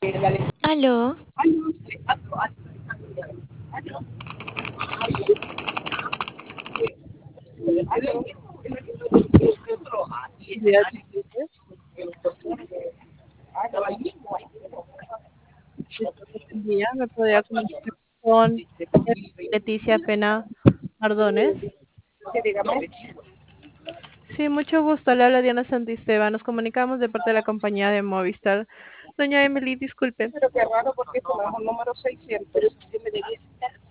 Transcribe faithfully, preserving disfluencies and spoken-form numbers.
Aló, Días difíciles. Disculpe, buen día. ¿Me podría comunicar con Leticia Pena Mardones? Sí, dígame. Sí, mucho gusto. Le habla Diana Santisteban. Nos comunicamos de parte de la compañía de Movistar. Doña Emily, disculpe. Pero qué raro porque esto no es un número seiscientos.